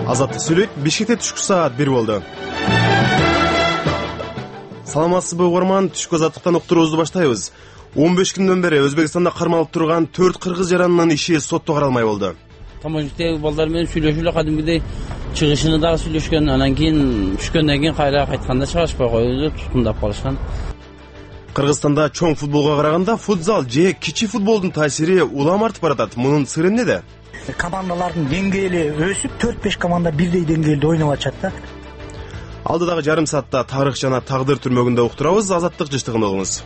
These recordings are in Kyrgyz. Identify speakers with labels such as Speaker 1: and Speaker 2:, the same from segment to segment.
Speaker 1: Азаттык сүйлөйт. Бишкекте түшкү саат 1 болду. Саламатсызбы угарман, түшкү азаттыктан уктуруубузду баштайбыз. 15 күндөн бери Өзбекстанда кармалып турган 4 кыргыз жаранынын иши сотто каралмай болду.
Speaker 2: Тамашктеги балдар менен сүйлөшүп кадимгидей чыгышыны дагы сүйлөшкөн, анан кийин түшкөндөн кийин кайра кайтканда чыгышпай коюуду туткундап калышкан.
Speaker 1: Кыргызстанда чоң футболго караганда футзал же кичи футболдун таасири улам артып баратат. Мунун сыры эмнеде?
Speaker 3: Командалардын деңгээли өсүп, 4-5 команда бирдей деңгээлде ойноп атышат да.
Speaker 1: Алдыдагы жарым саатта тарых жана тагдыр түрмөгүндө уктурабыз. Азаттык жыштыгында болуңуз.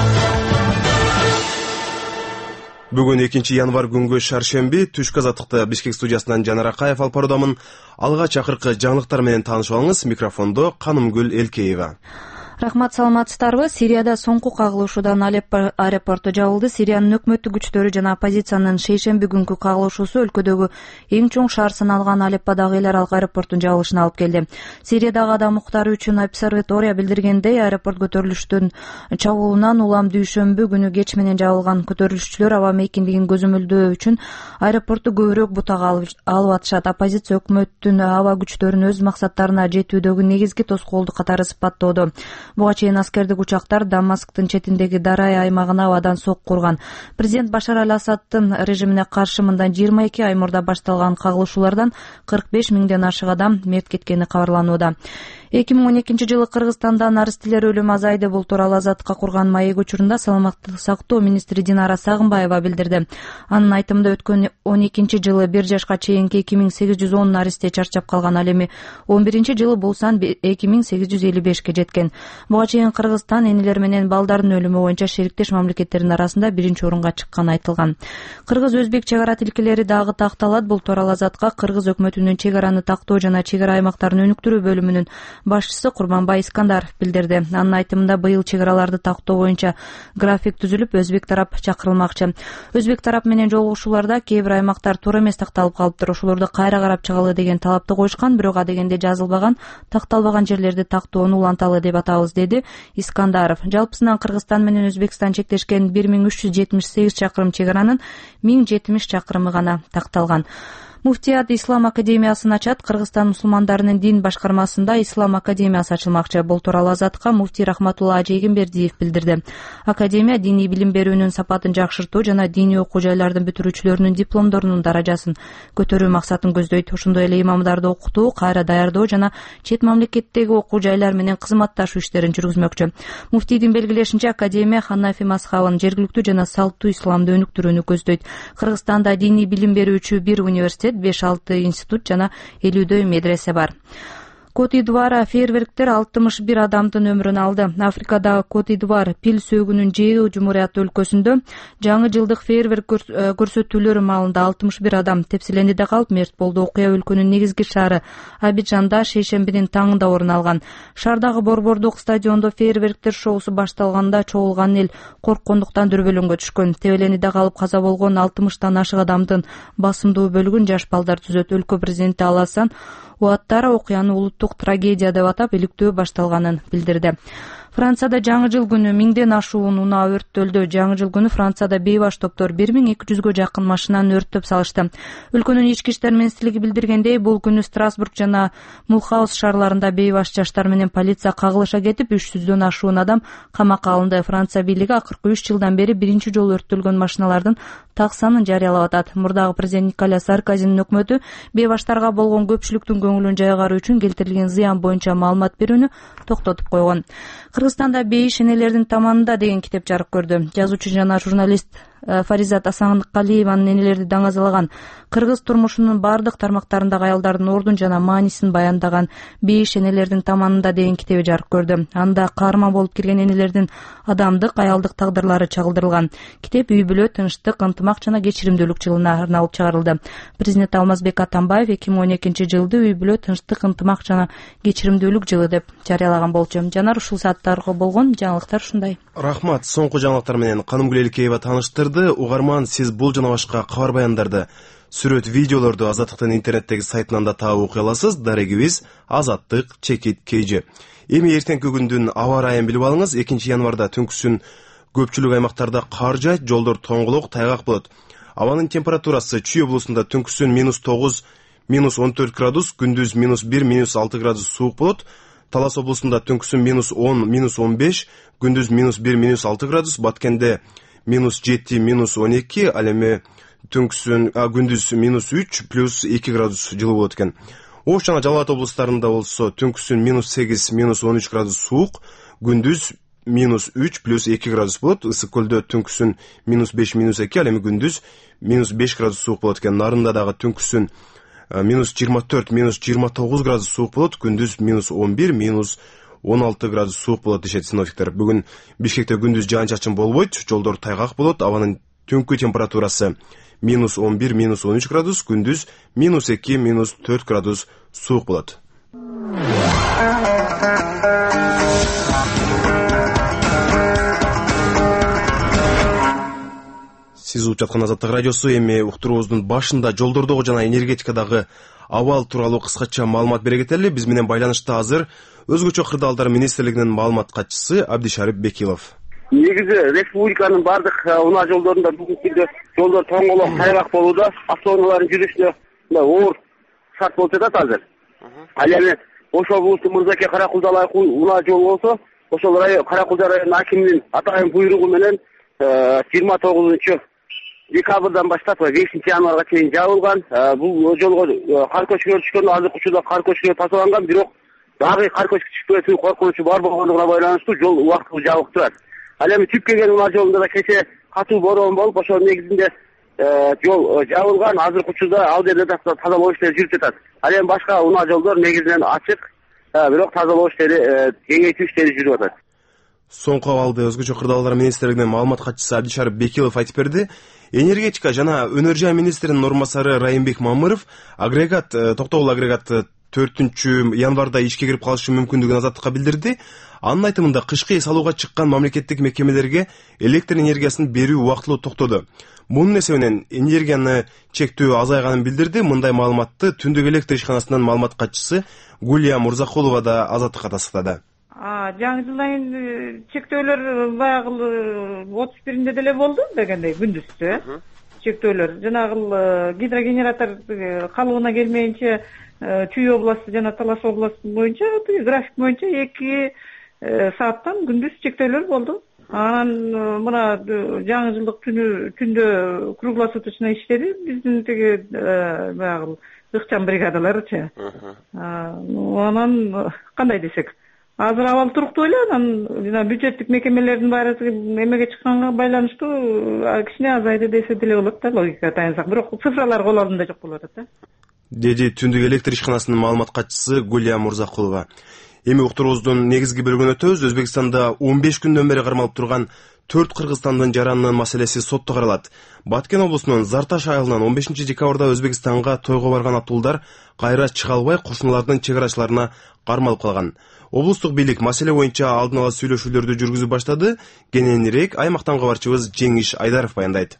Speaker 1: Бүгүн 2-январь күнгө шаршемби. Түшкү азаттыкты Бишкек студиясынан Жанар Акаев алып баруудамын. Алгач акыркы жаңылыктар менен таанышып алыңыз. Микрофондо Канымгүл Элкеева.
Speaker 4: Рахмат, саламатсыздарбы? Сирияда соңку кагылышуудан Алеппо аэропорту жабылды. Сириянын өкмөттүк күчтөрү жана оппозициянын шейшемби күнкү кагылышуусу өлкөдөгү эң чоң шаар саналган Алепподогу эл аралык аэропорттун жабылышына алып келди. Сириядагы адам укуктары үчүн обсерватория билдиргендей, аэропорт көтөрүлүштүн чабуулунан улам дүйшөмбү күнү кеч менен жабылган. Көтөрүлүшчүлөр аба мейкиндигин көзөмөлдөө үчүн аэропортту көбүрөөк бутага алып атышат. Оппозиция өкмөттүн аба күчтөрүн өз максаттарына жетүүдөгү негизги тоскоолду катары сыпаттоодо. Буга чейин аскердик учактар Дамасктын четиндеги Дарай аймагына абадан сокку урган. Президент Башар аль-Асаддын режимине каршы мындан 22 ай мурда башталган кагылышуулардан 45 миңден ашык адам мерт кеткени кабарланууда. 2012-жылы Кыргызстанда наристилер өлүмү азайды. Бул тууралуу Азаттыкка курган маек учурунда саламаттык сактоо министри Динара Сагынбаева билдирди. Анын айтымында өткөн 12-жылы 1 жашка чейинки 2810 наристе чарчап калган, ал эми 11-жылы бул сан 2855ке жеткен. Буга чейин Кыргызстан энелер менен балдардын өлүмү боюнча шериктеш мамлекеттердин арасында 1-орунга чыкканы айтылган. Кыргыз-өзбек чек ара тилкелери дагы такталат. Бул тууралуу Азатка Кыргыз өкмөтүнүн чек араны тактоо жана чек ара аймактарын өнүктүрүү бөлүмүнүн башчысы Курманбай Искандаров билдирди. Анын айтымында быйыл чек араларды тактоо боюнча график түзүлүп, өзбек тарап чакырылмакчы. Өзбек тарап менен жолугушууларда кээ бир аймактар туура эмес такталып калыптыр. Ошолорду кайра карап чыгалы деген талапты коюшкан, бирок адегенде жазылбаган, такталбаган жерлерди тактоону уланталы деп атабыз, деди Искандаров. Жалпысынан Кыргызстан менен Өзбекстан чектешкен 1378 чакырым чек аранын 1070 чакырымы гана такталган. Муфтият Ислам академиясын ачат. Кыргызстан мусулмандарынын дин башкармасында Ислам академиясы ачылмакчы. Бул тууралуу Азаттыкка муфтий Рахматулла Ажейгимбердиев билдирди. Академия диний билим берүүнүн сапатын жакшыртуу жана диний окуу жайлардын бүтүрүүчүлөрүнүн дипломдорунун даражасын көтөрүү максатын көздөйт. Ошондой эле имамдарды окутуу, кайра даярдоо жана чет мамлекеттеги окуу жайлар менен кызматташуу иштерин жүргүзмөкчү. Муфтийдин белгилешинче, академия Ханафи мазхабын жергиликтүү жана салттуу исламды өнүктүрүүнү көздөйт. Кыргызстанда диний билим берүүчү 1 университет, 5-6 институт жана 50 медресе бар. Кот-Идуар фейерверктер 61 адамдын өмүрүн алды. Африкада Кот-Идуар пил сөөгүнүн жээ жумурияты өлкөсүндө жаңы жылдык фейерверк көрсөтүүлөрү маалында 61 адам тепселенди калып мерт болду. Окуя өлкөнүн негизги шаары Абиджанда шейшембинин таңында орун алган. Шаардагы борбордук стадиондо фейерверктер шоусу башталганда чогулган эл корккондуктан дүрбөлөңгө түшкөн. Тебелениде калып каза болгон 60тан ашык адамдын басымдуу бөлүгүн жаш балдар түзөт. Өлкө президенти Аласан Уаттара окуяны улуттук трагедия деп атап, иликтөө башталганын билдирди. Францияда жаңы жыл күнү 1000ден ашуун унаа өрттөлдү. Жаңы жыл күнү Францияда бейбаш топтор 1200гө жакын машинаны өрттөп салышты. Өлкөнүн ички иштер министрлиги билдиргендей, бул күнү Страсбург жана Мулхаус шаарларында бейбаш жаштар менен полиция кагылыша кетип, 300дөн ашуун адам камакка алынды. Франция бийлиги акыркы 3 жылдан бери биринчи жолу өрттөлгөн машиналардын так санын жарыялап атат. Мурдагы президент Николя Саркозинин өкмөтү бейбаштарга болгон көпчүлүктүн көңүлүн жайгаруу үчүн келтирилген зыян боюнча маалымат берүүнү токтотуп койгон. Кыргызстанда бейиш энелердин таманында деген китеп жарык көрдү. Жазуучу жана журналист Фаризат Асанкалиеванын энелерди даңазалаган, кыргыз турмушунун бардык тармактарындагы аялдардын ордун жана маанисин баяндаган бейиш энелердин таманында деген китеби жарык көрдү. Анда каарман болуп кирген энелердин адамдык, аялдык тагдырлары чагылдырылган. Китеп үй бүлө, тынчтык, ынтымак жана кечиримдүүлүк жылына арналып чыгарылды. Президент Алмазбек Атамбаев 2012-жылды үй бүлө, тынчтык, ынтымак жана кечиримдүүлүк жылы деп жарыялаган болчу. Жанар, ушул сааттарга болгон жаңылыктар ушундай.
Speaker 1: Рахмат. Соңку жаңылыктар менен Канымгүл Элкеева тааныштырды. Угарман, сиз бул жана башка кабар баяндарды, сүрөт, видеолорду Азаттыктын интернеттеги сайтынан да таап окуй аласыз. Дарегибиз azattik.kj. Эми эртеңки күндүн аба ырайын билип алыңыз. 2-январда түнкүсүн көпчүлүк аймактарда кар жаайт, жолдор тоңголок, тайгак болот. Абанын температурасы Чүй облусунда түнкүсүн -9, минус 14 градус, күндүз минус 1, минус 6 градус суук болот. Талас облусунда түнкүсүн минус 10, минус 15, күндүз минус 1, минус 6 градус, Баткенде минус 7, минус 12, ал эми күндүз минус 3, плюс 2 градус жылуу болот экен. Ош жана Жалал Абад облустарында болсо түнкүсүн минус 8, минус 13 градус суук, күндүз минус 3, плюс 2 градус болот. Ысык көлдө түнкүсүн минус 5, минус 2, ал эми күндүз минус 5 градус суук болот экен. Нарында дагы түнкүсүн минус 24, минус 29 градус суук болот, күндүз минус 11, минус 16 градус суук болот дешет синоптиктер. Бүгүн Бишкекте күндүз жаан-чачын болбойт, жолдор тайгак болот, абанын түнкү температурасы минус 11, минус 13 градус, күндүз минус 2, минус 4 градус суук болот. Сиз угуп жаткан Азаттык радиосу. Эми уктуруубуздун башында жолдордогу жана энергетикадагы абал тууралуу кыскача маалымат бере кетели. Биз менен байланышта азыр Өзгөчө кырдаалдар министрлигинин маалымат катчысы Абдишарип Бекилов.
Speaker 5: Негизи республиканын бардык унаа жолдорунда бүгүнкү күндө жолдор тоңголоп тайгак болууда, автоунаалардын жүрүшүнө оор шарт болуп жатат азыр. Ал эми Ош облусу Мырзаке Каракулдалай унаа жолу болсо, ошол Каракулда районунун акиминин атайын буйругу менен 29 декабрдан баштап 5 январга чейин жабылган. Бул жолго кар көчкүлөр түшкөн, азыркы учурда кар көчкүлөр тазаланган, бирок дагы кар көчкү түшпөсү коркунучу бар болгондугуна байланыштуу жол убактылуу жабык турат. Ал эми түп келген унаа жолунда да кечээ катуу бороон болуп, ошол негизинде жол жабылган. Азыркы учурда ал жерде да тазалоо иштери жүрүп жатат. Ал эми башка унаа жолдор негизинен ачык, бирок тазалоо иштери, кеңейтүү иштери жүрүп атат.
Speaker 1: Соңку абалды Өзгөчө кырдаалдар министрлигинин маалымат катчысы Абдишарип Бекилов айтып берди. Энергетика жана өнөр жай министринин орун басары Райымбек Мамыров токтогул агрегат 4 январда ишке кирип калышы мүмкүндүгүн Азаттыкка билдирди. Анын айтымында кышкы эс алууга чыккан мамлекеттик мекемелерге электр энергиясын берүү убактылуу токтоду. Мунун эсебинен энергияны чектөө азайганын билдирди. Мындай маалыматты Түндүк электр ишканасынын маалымат катчысы Гулия Мурзакулова да Азаттыкка тастыктады.
Speaker 6: Жаңы жылдын чектөөлөр баягы 31-нде деле болду дегендей, күндүзчө чектөөлөр. Жанагы гидрогенератор калыбына келмейинче Чүй областы жана Талас областы боюнча график боюнча 2 сааттан күндүз чектөөлөр болду. Анан мына жаңы жылдык түндө круглосуточный иштеди биздин тиги баягы ыкчам бригадаларычы. Анан кандай десек, азыр абал туруктуу эле, анан жана бюджеттик мекемелердин баары эмеге чыкканга байланыштуу кичине азайды десе деле болот да, логикага таянсак. Бирок цифралар кол алдында жок болуп атат да.
Speaker 1: Деди Түндүк электр ишканасынын маалымат катчысы Гулия Мурзакулова. Эми уктуруубуздун негизги бөлүгүнө өтөбүз. Өзбекстанда 15 күндөн бери кармалып турган 4 Кыргызстандын жаранынын маселеси сотто каралат. Баткен облусунун Зарташ айылынан 15 декабрда Өзбекстанга тойго барган аттуулдар кайра чыга албай кошуналардын чек арачыларына кармалып калган. Облустук бийлик маселе боюнча алдын ала сүйлөшүүлөрдү жүргүзүп баштады. Кененирээк аймактан кабарчыбыз Жеңиш Айдаров баяндайт.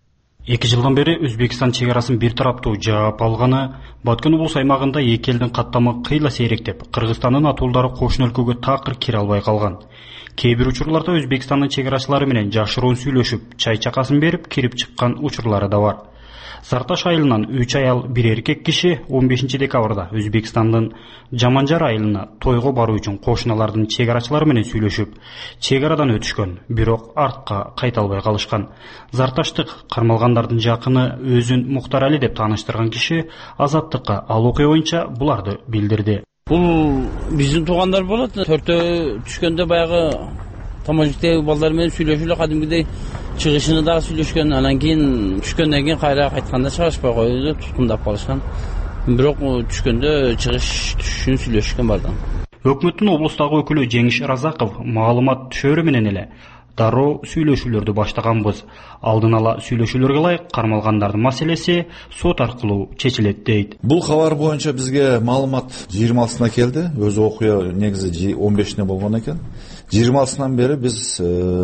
Speaker 7: 2 жылдан бери Өзбекстан чек арасын бир тараптуу жаап алганы, Баткен облус аймагында эки элдин каттамы кыйла сейректеп, Кыргызстандын атуулдары кошуна өлкөгө такыр кире албай калган. Кээ бир учурларда Өзбекстандын чек арачылары менен жашыруун сүйлөшүп, чай чакасын берип кирип чыккан учурлары да бар. Зарташ айылынан 3 аял, 1 эркек киши 15 декабрда Өзбекстандын Жаманжар айылына тойго баруу үчүн кошуналардын чек арачылары менен сүйлөшүп, чек арадан өтүшкөн, бирок артка кайта албай калышкан. Зарташтык кармалгандардын жакыны өзүн Мухтар Али деп тааныштырган киши Азаттыкка ал окуя боюнча буларды билдирди.
Speaker 2: Бул биздин туугандар болот. Төртөө түшкөндө баягы тамажиктеги балдар менен сүйлөшүп эле кадимгидей чыгышыны дагы сүйлөшкөн. Анан кийин түшкөндөн кийин кайра кайтканда чыгышпай коюду, туткундап калышкан. Бирок түшкөндө түшүшүн сүйлөшкөн бардан.
Speaker 7: Өкмөттүн облустагы өкүлү Жеңиш Разаков маалымат түшөрү менен эле дароо сүйлөшүүлөрдү баштаганбыз. Алдын ала сүйлөшүүлөргө ылайык кармалгандардын маселеси сот аркылуу чечилет дейт.
Speaker 8: Бул кабар боюнча бизге маалымат 26-сына келди. Өзү окуя негизи 15-ине болгон экен. 26-сынан бери биз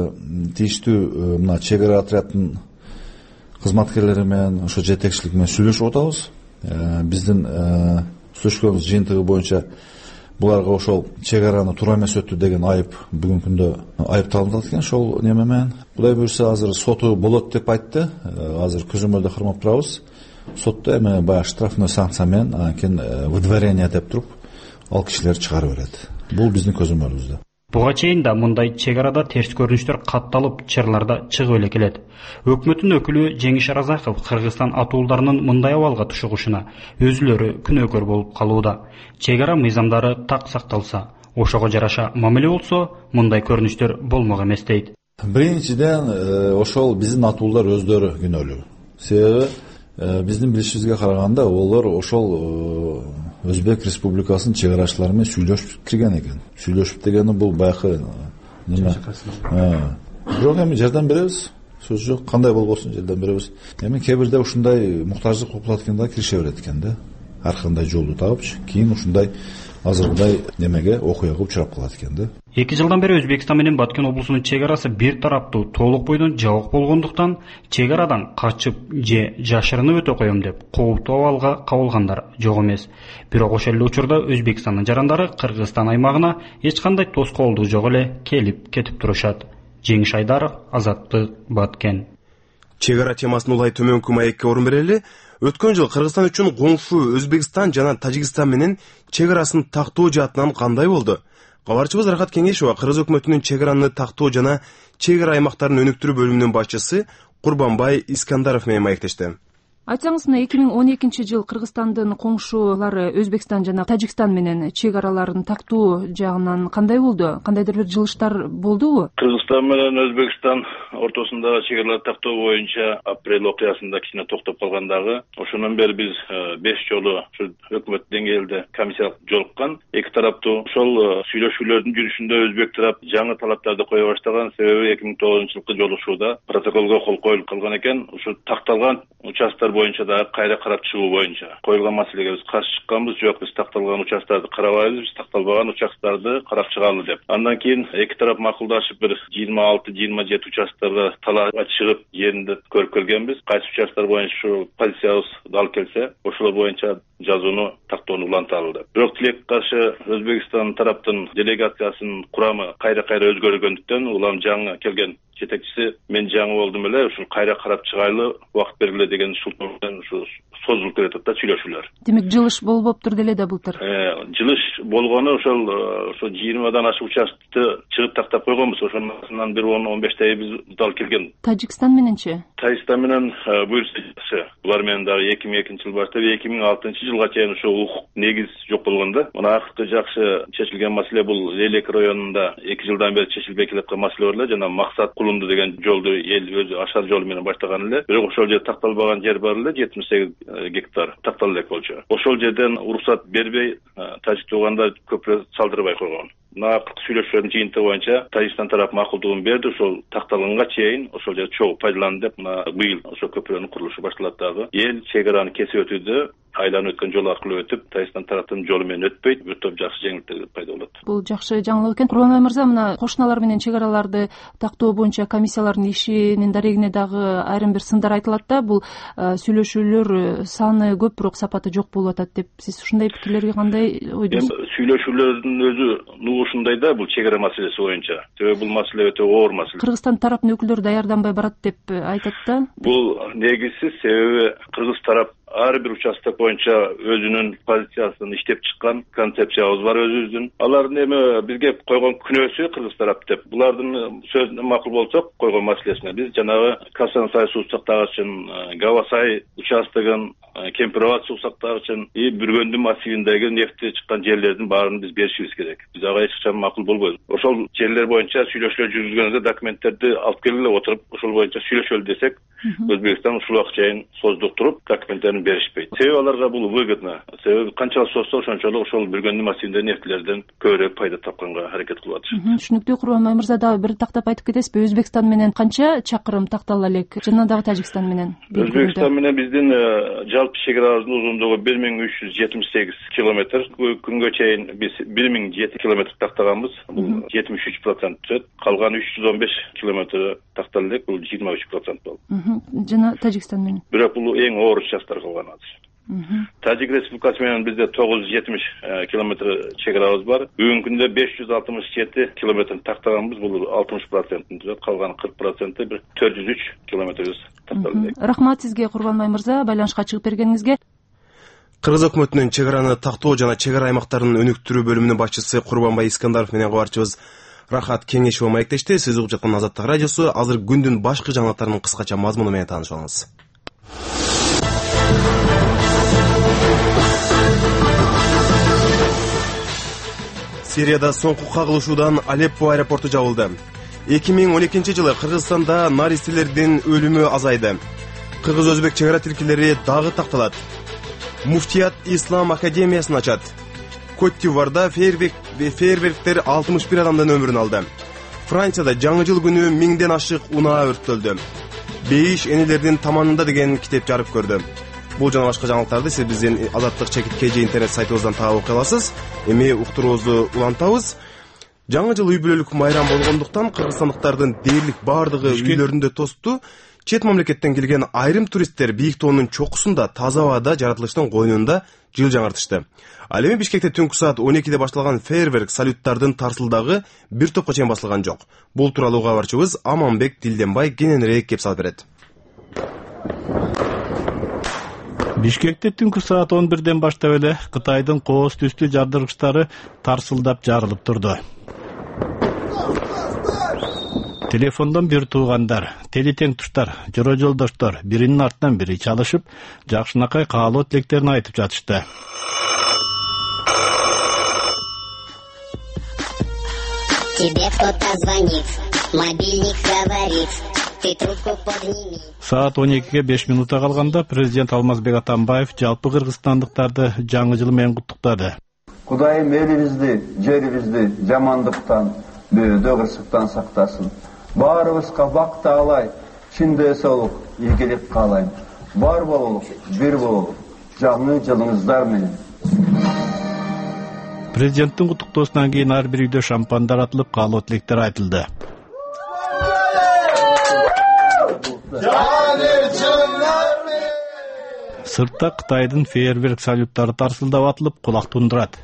Speaker 8: тийиштүү мына чек ара отрядынын кызматкерлери менен, ошо жетекчилик менен сүйлөшүп атабыз. Биздин сүйлөшкөнүбүз жыйынтыгы боюнча буларга ошол чек араны туура эмес өттү деген айып бүгүнкү күндө айыпталынат экен. Ошол неме менен Кудай буйрса азыр соту болот деп айтты. Азыр көзөмөлдө кармап турабыз. сотто эми баягы штрафной санкция менен анан выдворение деп туруп ал кишилерди чыгарып берет. Бул биздин көзөмөлүбүздө.
Speaker 7: Буга чейин да мындай чек арада терс көрүнүштөр катталып, чырларда чыгып эле келет. Өкмөттүн өкүлү Жеңиш Аразаков Кыргызстан атуулдарынын мындай абалга түшүгүшүнө өзүлөрү күнөөкөр болуп калууда. Чек ара мыйзамдары так сакталса, ошого жараша мамиле болсо, мындай көрүнүштөр болмок эмес дейт.
Speaker 8: Биринчиден, ошол биздин атуулдар өздөрү күнөөлүү. Себеби биздин билишибизге караганда олар ошол Өзбек Республикасынын чек арачылары менен сүйлөшүп кирген экен. Сүйлөшүп дегени бул баягы неме. Бирок эми жардам беребиз. Сөз жок, кандай болбосун жардам беребиз. Эми кээ бирде ушундай муктаждык болуп калат экен да, киреше берет экен да. Ар кандай жолду табыпчы, кийин ушундай азыркыдай немеге окуяга учурап калат экен да.
Speaker 7: 2 жылдан бери Өзбекстан менен Баткен облусунун чек арасы бир тараптуу толук бойдон жабык болгондуктан чек арадан качып же жашырынып өтө коем деп кооптуу абалга кабылгандар жок эмес. Бирок ошол эле учурда Өзбекстандын жарандары Кыргызстан аймагына эч кандай тоскоолдук жок эле келип кетип турушат. Жеңиш Айдаров, Азаттык, Баткен.
Speaker 1: Чек ара темасын улай төмөнкү маекке орун берели. Өткөн жыл Кыргызстан үчүн коңшу Өзбекстан жана Тажикстан менен чек арасын тактоо жаатынан кандай болду? Кабарчыбыз Рахат Кеңешова Кыргыз өкмөтүнүн чек араны тактоо жана чек ара аймактарын өнүктүрүү бөлүмүнүн башчысы Курбанбай Искандаров менен маектешти.
Speaker 4: Айтсаңыз, 2012 жыл Кыргызстандын коңшулары Өзбекстан жана Тажикстан менен чек араларын тактоо жагынан кандай болду? Кандайдыр бир жылыштар болдубу?
Speaker 9: Кыргызстан менен Өзбекстан ортосундагы чек аралар тактоо боюнча апрель окуясында кичине токтоп калгандагы, ошондон бери биз 5 жолу өкмөт деңгээлде комиссиялык жолуккан. Эки тараптуу ошол сүйлөшүүлөрдүн жүрүшүндө Өзбек тарап жаңы талаптарды кое баштаган. Себеби 2009-жылкы жолугушууда протоколго кол коюлуп калган экен. Ушу такталган участтар боюнча да кайра карап чыгуу боюнча койулган маселеге биз каршы чыкканбыз. Жок, биз такталган участтарды карабайбыз, биз такталбаган участтарды карап чыгалы деп. Андан кийин эки тарап макулдашып бир 26-27 участтарга талап чыгып жеринде көрүп келгенбиз. Кайсы участтар боюнча ушу позициябыз дал келсе, ошолор боюнча жазууну тактоону уланталы деп. Бирок тилекке каршы Өзбекстан тараптын делегациясынын курамы кайра өзгөргөндүктөн улам жаңы келген жетекчиси мен жаңы болдум эле, ушул кайра карап чыгайлы, убакыт бергиле деген шултан ушу созулуп келатат да сүйлөшүүлөр. Демек
Speaker 4: жылыш болуптур деле да былтыр.
Speaker 9: Жылыш болгону ошол 20дан ашык участты чыгып тактап койгонбуз. Ошондон бир 10-15 биз дал келген.
Speaker 4: Тажикстан мененчи?
Speaker 9: Тажикстан менен буюрса жакшы. Булар менен дагы 2002-жыл баштап 2006-жылга чейин ошол укук негиз жок болгон да. Мына акыркы жакшы чечилген маселе бул Лелек районунда 2 жылдан бери чечилбей келаткан маселе бар эле, жана максат кулунду деген жолду эл өзү ашар жол менен баштаган эле. Бирок ошол жер такталбаган жер бар эле, 78 гектар тактала элек болчу. Ошол жерден уруксат бербей тажик туугандар көпүрө салдырбай койгон. Мына сүйлөшүүлөрдүн жыйынтыгы боюнча Тажикстан тарап макулдугун берди, ошол такталганга чейин ошол жер чогуу пайдаланды деп, мына быйыл ошол көпүрөнүн курулушу башталат дагы. Эл чек араны кесип өтүүдө айланып өткөн жол аркылуу өтүп, Тажикстан тараптын жолу менен өтпөйт, бир топ жакшы жеңилдиктер пайда болот.
Speaker 4: Бул жакшы жаңылык экен. Курбанбай мырза, мына кошуналар менен чек араларды тактоо боюнча комиссиялардын ишинин дарегине дагы айрым бир сындар айтылат да, бул сүйлөшүүлөр саны көп, бирок сапаты жок болуп атат деп. Сиз ушундай пикирлерге кандай ойдосуз?
Speaker 9: Сүйлөшүүлөрдүн өзү ушундай да, бул чек ара маселеси боюнча. Себеби бул маселе өтө оор маселе.
Speaker 4: Кыргызстан тараптын өкүлдөрү даярданбай барат деп айтат да.
Speaker 9: Бул негизсиз, себеби кыргыз тарап ар бир участок боюнча өзүнүн позициясын иштеп чыккан, концепциябыз бар өзүбүздүн. Алардын эми бизге койгон күнөөсү кыргыз тарап деп. Булардын сөзүнө макул болсок, койгон маселесине биз жанагы Касансай суу сактагычын, Гавасай участогун, Кемпироват суу сактагычын и Бүргөндүн массивиндеги нефти чыккан жерлердин баарын биз беришибиз керек. Биз ага эч качан макул болбойбуз. Ошол жерлер боюнча сүйлөшүүлөр жүргүзгөндө документтерди алып келгиле отуруп, ошол боюнча сүйлөшөлү десек, Өзбекстан ушул убакыт чейин создук туруп, документтерин беришпейт. Себеби аларга бул выгодно. Себеби канчалык созсо ошончолук ошол Бүргөндүн массивиндеги нефтилерден көбүрөөк пайда тапканга аракет кылып атышат.
Speaker 4: Түшүнүктүү. Курбанбай мырза, дагы бир тактап айтып кетесизби? Өзбекстан менен канча чакырым тактала элек? Жана дагы Тажикстан менен?
Speaker 9: Өзбекстан менен биздин жалпы чек арабыздын узундугу 1378 километр. Күнгө чейин биз 1007 километр тактаганбыз. Бул 73% түшөт. Калган 315 километр тактала элек. Бул 23% болду.
Speaker 4: Жана Тажикстан менен?
Speaker 9: Бирок бул эң оор участок калган азыр. Тажик Республикасы менен бизде 970 километр чегарабыз бар. Бүгүнкү күндө 567 километрин тактаганбыз. Бул 60%-ын турат, калган 40% бир 403 километрибиз такталды.
Speaker 10: Рахмат сизге, Курбанбай мырза, байланышка чыгып бергениңизге.
Speaker 1: Кыргыз өкмөтүнүн чегараны тактоо жана чегара аймактарынын өнүктүрүү бөлүмүнүн башчысы Курбанбай Искандаров менен кабарчыбыз Рахат Кеңешова маектешти. Сиз угуп жаткан Азаттык радиосу. Азыр күндүн башкы жаңылыктарынын кыскача мазмуну менен таанышып алыңыз. Сирияда соңку кагылышуудан Алеппо аэропорту жабылды. 2012-жылы Кыргызстанда наристелердин өлүмү азайды. Кыргыз-өзбек чегара тилкелери дагы такталат. Муфтият Ислам академиясын ачат. Кот-д'Ивуарда фейерверктер 61 адамдын өмүрүн алды. Францияда жаңы жыл күнү 1000ден ашык унаа өрттөлдү. Бейиш энелердин таманында деген китеп жарык көрдү. Бул жана башка жаңылыктарды сиз биздин Азаттык ЧК интернет сайтыбыздан таап окуй аласыз. Эми уктуруубузду улантабыз. Жаңы жыл үй бүлөлүк майрам болгондуктан кыргызстандыктардын дээрлик баардыгы үйлөрүндө тосту. Чет мамлекеттен келген айрым туристтер бийик тоонун чокусунда таза абада жаратылыштын койнунда жыл жаңыртышты. Ал эми Бишкекте түнкү саат 12-де башталган фейерверк салюттардын тарсылдагы бир топко чейин басылган жок. Бул тууралуу кабарчыбыз Аманбек Дилденбай кененирээк кеп салып берет.
Speaker 11: Бишкекте түнкү саат 11-ден баштап эле Кытайдын кооз түстүү жардыргычтары тарсылдап жарылып турду. Телефондон бир туугандар, телетең туштар, жора жолдоштор биринин артынан бири чалышып, жакшынакай каалоо тилектерин айтып жатышты. Тебе кто-то звонит, мобильник говорит, ты трубку подними. Саат 12-ге 5 минутта калганда президент Алмазбек Атамбаев жалпы кыргызстандыктарды жаңы жыл менен куттуктады.
Speaker 12: Кудайым элибизди, жерибизди жамандыктан, бөөдө кырсыктан сактасын. Баарыбызга бак таалай, чын дээсолук, ийгилик каалайм. Бар бололук, бир бололук, жаңы жылыңыздар менен. Президенттин куттуктоосунан кийин ар бир үйдө шампандар атылып, каалоо тилектер айтылды. Сыртта Кытайдын фейерверк салюттары тарсылдап атылып, кулак тундурат.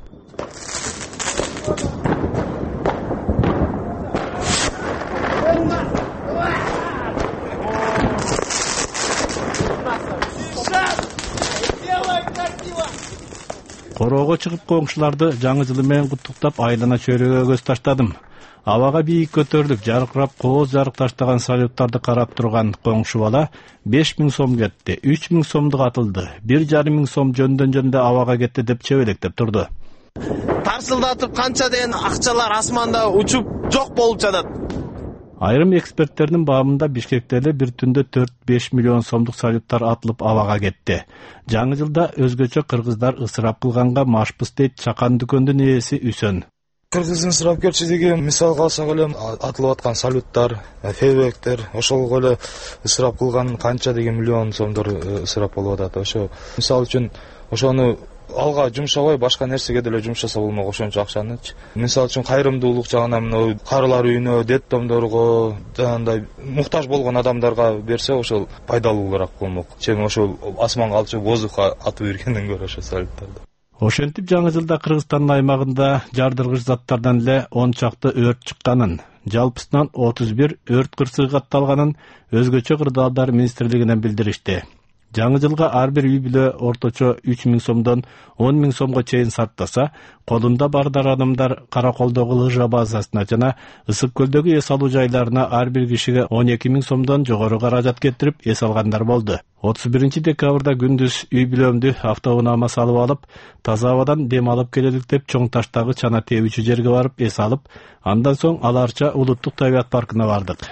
Speaker 12: Короого чыгып коңшуларды жаңы жылы менен куттуктап, айлана чөйрөгө көз таштадым. Абага бийик көтөрүлүп, жаркырап кооз жарык таштаган салюттарды карап турган коңшу бала 5000 сом кетти, 3000 сомдук атылды, 1,5 сом жөндөн абага кетти деп чебелектеп турду.
Speaker 13: Тарсылдатып канча деген акчалар асманда учуп жок болуп жатат.
Speaker 11: Айрым эксперттердин баамында Бишкекте эле бир түндө 4-5 миллион сомдук салюттар атылып абага кетти. Жаңы жылда өзгөчө кыргыздар ысырап кылганга машпыз дейт чакан дүкөндүн ээси Үсөн.
Speaker 14: Кыргыздын ысырапкерчилиги мисалга алсак эле атылып аткан салюттар, фейерверктер, ошол эле ысырап кылган канча деген миллион сомдор ысырап болуп атат. Ошо мисал үчүн ошону алга жумшабай башка нерсеге деле жумшаса болмок ошончо акчанычы. Мисал үчүн кайрымдуулук жагынан карылар үйүнө, детдомдорго, жанагындай муктаж болгон адамдарга берсе ошол пайдалуулураак болмок. Чем ошол асманга алчу воздухка атып бергенден көрө ошо салюттарды.
Speaker 11: Ошентип жаңы жылда Кыргызстандын аймагында жардыргыч заттардан эле 10 чакты өрт чыкканын, жалпысынан 31 өрт кырсыгы катталганын өзгөчө кырдаалдар министрлигинен билдиришти. Жаңы жылга ар бир үй бүлө орточо 3000 сомдон 10.000 сомго чейин сарптаса, колунда бардар адамдар Караколдогу лыжа базасына жана Ысык көлдөгү эс алуу жайларына ар бир кишиге 12.000 сомдон жогору каражат кетирип эс алгандар болду. 31 декабрда күндүз үй бүлөмдү автоунаама салып алып, таза абадан дем алып келелик деп Чоң Таштагы чана тебүүчү жерге барып эс алып, андан соң Аларча улуттук табиат паркына бардык.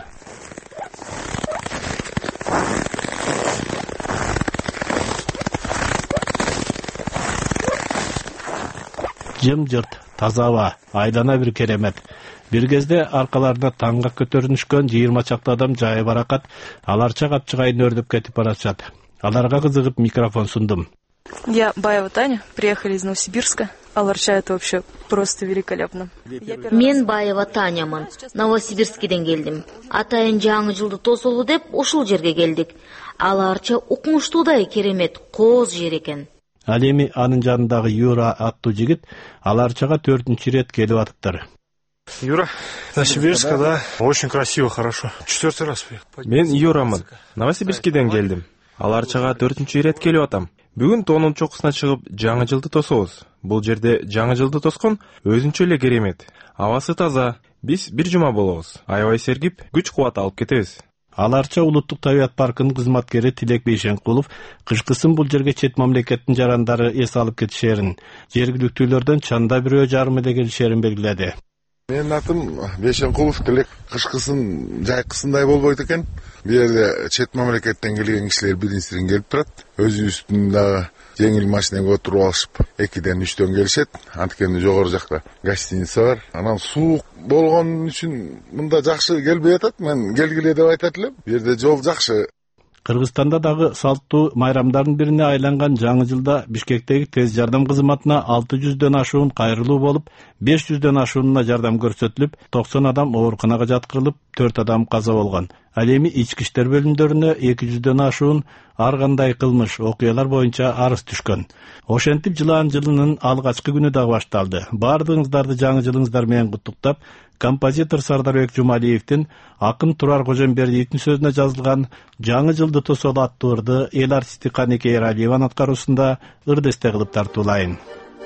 Speaker 11: Жым-жырт, таза аба, айлана бир керемет. Бир кезде аркаларына таңга көтөрүнүшкөн 20 чакты адам жайы баракат, Аларча капчыгайын өрдөп кетип барышат. Аларга кызыгып микрофон сундум.
Speaker 15: Я Баева Таня, приехали из Новосибирска. Аларча это вообще просто великолепно.
Speaker 16: Мен Баева Танямын, Новосибирскиден келдим. Атайын жаңы жылды тосулу деп ушул жерге келдик. Аларча укмуштуудай керемет, кооз жер экен.
Speaker 11: Ал эми анын жанындагы Юра аттуу жигит Аларчага 4-чү ирет келип атыптыр.
Speaker 17: Юра, Новосибирска, да, очень красиво, хорошо. 4-й раз приехал.
Speaker 18: Мен Юрамын. Новосибирскиден келдим. Аларчага 4-чү ирет келип атам. Бүгүн тоонун чокусуна чыгып, жаңы жылды тособуз. Бул жерде жаңы жылды тоскон өзүнчө эле керемет. Абасы таза. Биз бир жума болобуз. Аябай сергип, күч кубат алып кетебиз.
Speaker 11: Аларча улуттук табият паркынын кызматкери Тилек Бейшенкулов кышкысын бул жерге чет мамлекеттин жарандары эс алып кетишерин, жергиликтүүлөрдөн чанда 1,5 эле келишерин белгиледи.
Speaker 19: Менин атым Бейшенкулов Тилек. Кышкысын жайкысындай болбойт экен. Бул жерде чет мамлекеттен келген кишилер биринчиден келип турат. Өзүбүздүн дагы жеңил машинага отуруп алышып 2-ден 3-төн келишет. Анткени жогору жакта гостиница бар. Анан суук болгон үчүн мында жакшы келбей атат. Мен келгиле деп айтат элем. Бу жерде жол жакшы.
Speaker 11: Кыргызстанда дагы салттуу майрамдардын бирине айланган жаңы жылда Бишкектеги тез жардам кызматына 600дөн ашуун кайрылуу болуп, 500дөн ашуунуна жардам көрсөтүлүп, 90 адам ооруканага жаткырылып, 4 адам каза болгон. Ал эми ички иштер бөлүмдөрүнө 200дөн ашуун ар кандай кылмыш, окуялар боюнча арыз түшкөн. Ошентип жылаан жылынын алгачкы күнү дагы башталды. Баардыгыңыздарды жаңы жылыңыздар менен куттуктап, композитор Сардарбек Жумалиевдин акын Турар Кожомбердиевдин сөзүнө жазылган жаңы жылды тосолу аттуу ырды эл артисти Канеке Эралиеванын аткаруусунда ырдесте кылып тартуулайын.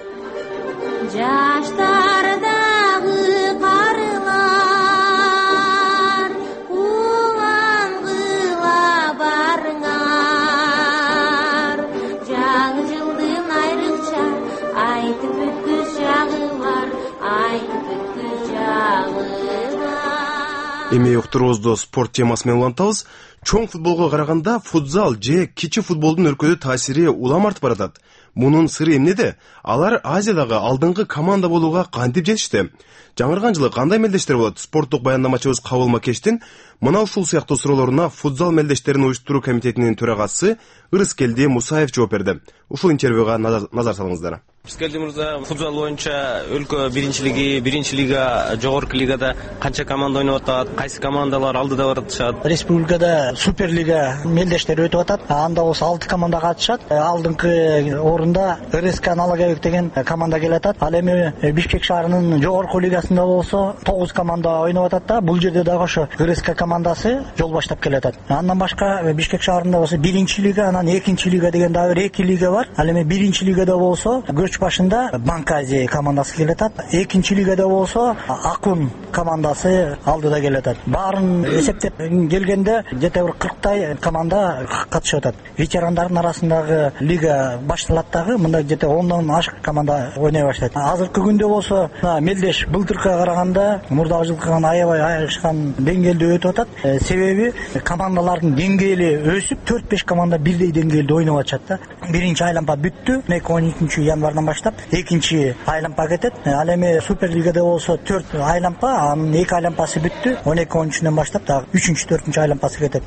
Speaker 1: Эми уктуруубузду спорт темасы менен улантабыз. Чоң футболго караганда футзал же кичи футболдун өлкөдө таасири улам артып баратат. Мунун сыры эмнеде? Алар Азиядагы алдыңкы команда болууга кантип жетишти? Жаңырган жылы кандай мелдештер болот? Спорттук баяндамачыбыз Кабыл Макештин мына ушул сыяктуу суроолоруна футзал мелдештерин уюштуруу комитетинин төрагасы Ырыскелди Мусаев жооп берди. Ушул интервьюга назар салыңыздар.
Speaker 13: Ырыскелди мырза, футзал боюнча өлкө биринчи лига, жогорку лигада канча команда ойноп атат? Кайсы командалар алдыда баратышат?
Speaker 3: Республикада Суперлига мелдештери өтүп атат. Анда болсо 6 команда катышат. Алдыңкы орунда РСК Аналогабек деген команда келатат. Ал эми Бишкек шаарынын жогорку лигасында болсо 9 команда ойноп атат да. Бул жерде дагы ошо РСК командасы жол баштап келатат. Андан башка Бишкек шаарында болсо 1-чи лига, анан 2-чи лига деген дагы 2 лига бар. Ал эми 1-чи лигада болсо көч башында Банк Азия командасы келатат. 2-чи лигада болсо Акун командасы алдыда келатат. Баарын эсептеп келгенде где-то 40 команда катышып атат. Ветерандардын арасындагы лига башталат дагы, мында где-то 10дон ашык команда ойной баштайт. Азыркы күндө болсо мелдеш былтыркыга караганда мурдагы жылкыдан аябай айырышкан деңгээлде өтүп атат. Себеби командалардын деңгээли өсүп 4-5 команда бирдей деңгээлде ойноп атышат да. Биринчи айлампа бүттү. 12 январдан баштап 2-чи айлампа кетет. Ал эми Суперлигада болсо 4 айлампа, анын 2 айлампасы бүттү. 12-13-дөн баштап дагы 3-чү 4-чү айлампасы кетет.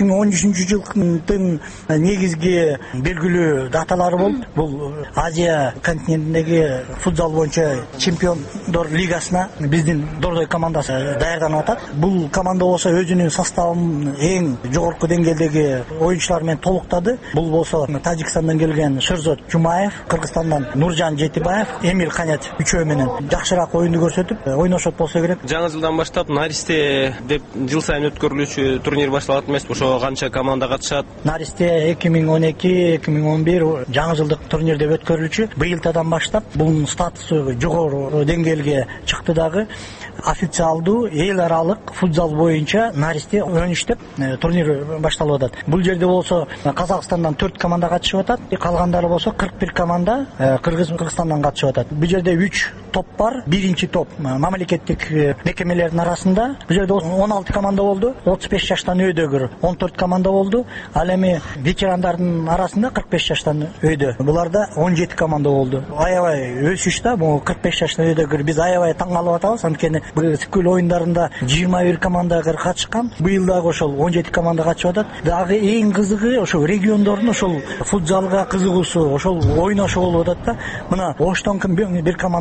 Speaker 3: 2013-жылдын негизги белгилүү даталары болуп, бул Азия континентиндеги футзал боюнча чемпиондор лигасына биздин Дордой командасы даярданып атат. Бул команда болсо өзүнүн составын эң жогорку деңгээлдеги оюнчулар менен толуктады. Бул болсо Тажикстандан келген Шерзот Жумаев, Кыргызстандан Нуржан Жетибаев, Эмир Канет үчөө менен жакшыраак оюнду көрсөтүп ойношот болсо керек.
Speaker 13: Жаңы жылдан баштап Наристе деп жыл сайын өткөрүлүүчү турнир башталат эмеспи? Ошо канча команда катышат?
Speaker 3: Наристе 2012-2011 жаңы жылдык турнир деп өткөрүлчү. Быйылтадан баштап бунун статусу жогору деңгээлге чыкты дагы. Официалдуу эл аралык футзал боюнча Наристе өнүштүп турнир башталып атат. Бул жерде болсо Казакстандан 4 команда катышып атат. Калгандары болсо 41 команда Кыргызстандан катышып атат. Бул жерде 3 топ бар. Биринчи топ мамлекеттик мекемелердин арасында. Бул жерде 16 команда болду. 35 жаштан өйдөгөр 14 команда болду. Ал эми ветерандардын арасында 45 жаштан өйдө. Буларда 17 команда болду. Аябай өсүш да, бул 45 жаштан өйдөгөр биз аябай таң калып атабыз. Анткени Скул оюндарында 21 команда катышкан. Быйыл дагы ошол 17 команда катышып атат. Дагы эң кызыгы ошол региондордун ошол футзалга кызыгуусу, ошол ойношу болуп атат да. Мына Оштон бир команда келет,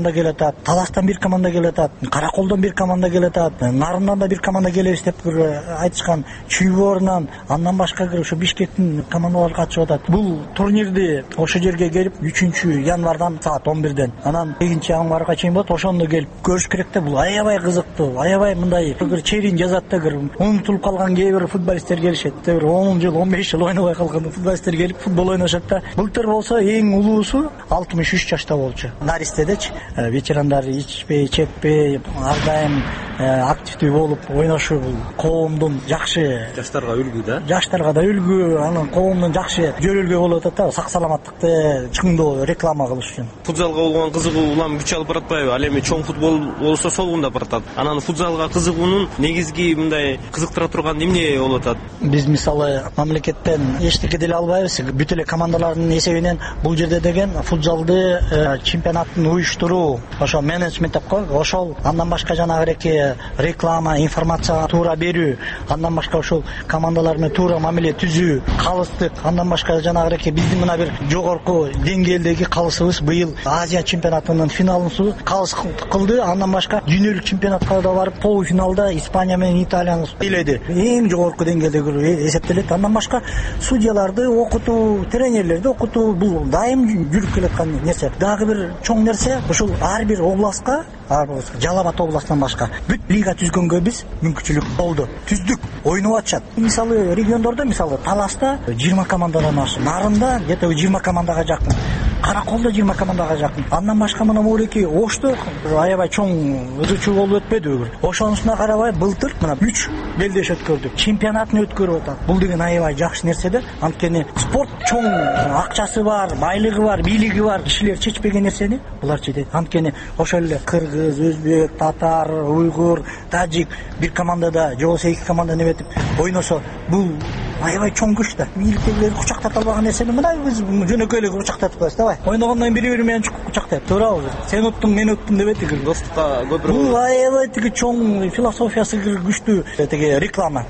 Speaker 3: атат, Таластан бир команда келип атат, Караколдон бир команда келип атат, Нарындан да бир команда келебиз деп айтышкан, Чүйборунан, андан башка ушу Бишкектин командалары катышып атат. Бул турнирди ошо жерге келип 3 январдан саат 11ден анан 2-январга чейин болот. Ошондо келип көрүш керек да. Бул аябай кызыктуу, аябай мындай черин жазат да, унутулуп калган кээ бир футболисттер келишет. 10 жыл, 15 жыл ойнобой калган футболисттер келип футбол ойношот да. Былтыр болсо эң улуусу 63 жашта болчу. Наристедечи ветерандар ичпей, чекпей, ар дайым активдүү болуп ойношу бул коомдун жакшы,
Speaker 13: жаштарга үлгү да.
Speaker 3: Жаштарга да үлгү, анан коомдун жакшы жөрөлгө болуп атат да, сак саламаттыкты чыңдоо, реклама кылыш үчүн.
Speaker 13: Футзалга болгон кызыгуу улам күч алып баратпайбы? Ал эми чоң футбол болсо солгундап баратат. Анан футзалга кызыгуунун негизги мындай кызыктыра турган эмне болуп атат?
Speaker 3: Биз мисалы мамлекеттен эчтеке деле албайбыз. Бүт эле командалардын эсебинен бул жерде деген футзалды чемпионатын уюштуруу, ошо менеджмент деп коет, ошол андан башка жанагы реклама, информация туура берүү, андан башка ошол командалар менен туура мамиле түзүү, калыстык, андан башка жанагы биздин мына бир жогорку деңгээлдеги калысыбыз быйыл Азия чемпионатынын финалын калыс кылды. Андан башка дүйнөлүк чемпионатка да барып полуфиналда Испания менен Италияны эледи. Эң жогорку деңгээлде эсептелет. Андан башка судьяларды окутуу, тренерлерди окутуу бул дайым жүрүп келаткан нерсе. Дагы бир чоң нерсе ушул ар бир областка, Жалал Абад областынан башка бүт лига түзгөнгө биз мүмкүнчүлүк болду. Түздүк, ойноп атышат. Мисалы региондордо, мисалы Таласта 20 командадан ашык, Нарында где-то 20 командага жакын, Караколдо 20 командага жакын. Андан башка мына Мореки Ошто аябай чоң ызычуу болуп өтпөдү. Ошонусуна карабай былтыр мына 3 белдеш өткөрдүк. Чемпионатын өткөрүп атат. Бул деген аябай жакшы нерсе да. Анткени спорт чоң акчасы бар, байлыгы бар, бийлиги бар. Кишилер чечпеген нерсени булар чечет. Анткени ошол эле кыргыз, өзбек, татар, уйгур, тажик бир командада же болбосо 2 команда неметип ойносо бул аябай чоң күч да. Бийликтегилер кучактата албаган нерсени мына биз жөнөкөй эле кучактатып коебуз да. Ойногондон бири менен кучактайт. Туурабы? Сен уттуң, мен уттум деп этик.
Speaker 13: Достукта көпүрөөк.
Speaker 3: Бул аябай тиги чоң философиясы күчтүү тиги реклама.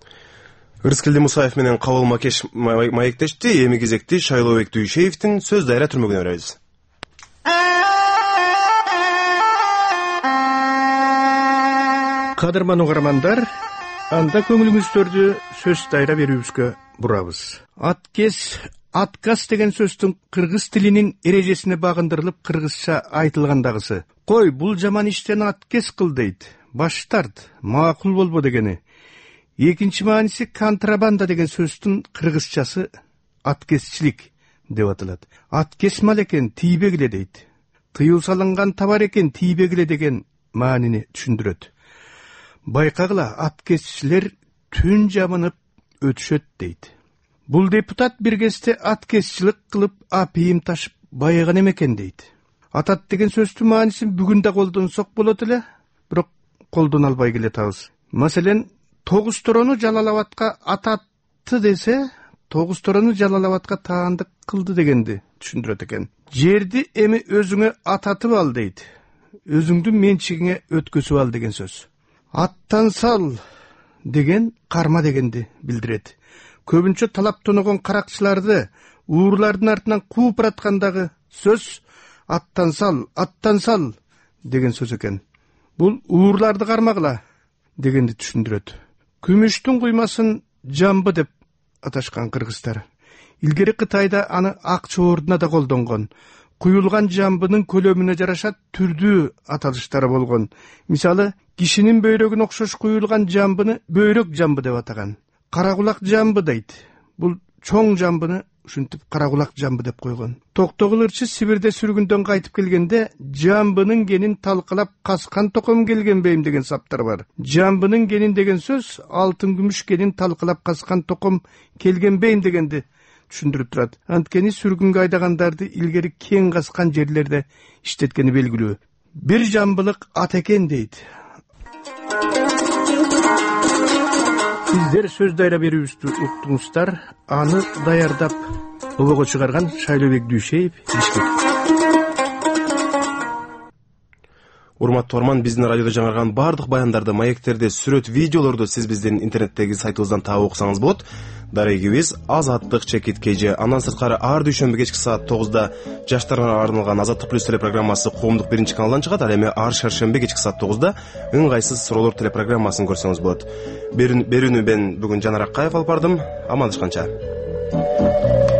Speaker 1: Ырыскелди Мусаев менен Кабыл Макеш маектешти. Эми кезекти Шайлообек Дүйшеевдин сөз дайра түрмөгүнө беребиз.
Speaker 12: Кадырман угармандар, анда көңүлүңүздөрдү сөз дайра берүүбүзгө бурабыз. Отказ деген сөздүн кыргыз тилинин эрежесине багындырылып кыргызча айтылгандагысы. Кой, бул жаман иштен отказ кыл дейт. Баш тарт, макул болбо дегени. Экинчи мааниси контрабанда деген сөздүн кыргызчасы откезчилик деп аталат. Откез мал экен, тийбегиле дейт. Тыюу салынган товар экен, тийбегиле деген маанини түшүндүрөт. Байкагыла, откезчилер түн жамынып өтүшөт дейт. Бул депутат бир кезде откезчилик кылып апийим ташып байыган экен дейт. Атат деген сөздүн маанисин бүгүн да колдонсок болот эле, бирок колдоно албай келатабыз. Маселен, Тогуз торону Жалал Абадка ататты десе, Тогуз торону Жалал Абадка таандык кылды дегенди түшүндүрөт экен. Жерди эми өзүңө ататып ал дейт. Өзүңдүн менчигиңе өткөзүп ал деген сөз. Аттан сал деген карма дегенди билдирет. Көбүнчө талап тоногон каракчыларды уурлардын артынан кууп бараткандагы сөз аттан сал деген сөз экен. Бул уурларды кармагыла дегенди түшүндүрөт. Күмүштүн куймасын жамбы деп аташкан кыргыздар. Илгери Кытайда аны акча ордуна да колдонгон. Куюлган жамбынын көлөмүнө жараша түрдүү аталыштары болгон. Мисалы, кишинин бөйрөгүнө окшош куюлган жамбыны бөйрөк жамбы деп атаган. Каракулак жамбы дейт. Бул чоң жамбыны ушинтип каракулак жамбы деп койгон. Токтогул ырчы Сибирде сүргүндөн кайтып келгенде жамбынын генин талкалап каскан током келген бейим деген саптар бар. Жамбынын генин деген сөз алтын күмүш генин талкалап каскан током келген бейим дегенди түшүндүрүп турат. Анткени сүргүнгө айдагандарды илгери кең каскан жерлерде иштеткени белгилүү. Бир жамбылык ат экен дейт. Сиздер сөз дайра берүүбүздү уктуңуздар. Аны даярдап обого чыгарган Шайлообек Дүйшеев, Бишкек.
Speaker 1: Урматтуу угарман, биздин радиодо жаңырган бардык баяндарды, маектерди, сүрөт, видеолорду сиз биздин интернеттеги сайтыбыздан таап окусаңыз болот. дарегибиз Азаттык чекит KG. Андан сырткары ар дүйшөмбү кечки саат 9-да жаштарга арналган Азаттык плюс телепрограммасы коомдук биринчи каналдан чыгат. Ал эми ар шаршемби кечки саат 9-да ыңгайсыз суроолор телепрограммасын көрсөңүз болот. Берүүнү мен бүгүн Жанар Аккаев алып бардым. Амандашканча.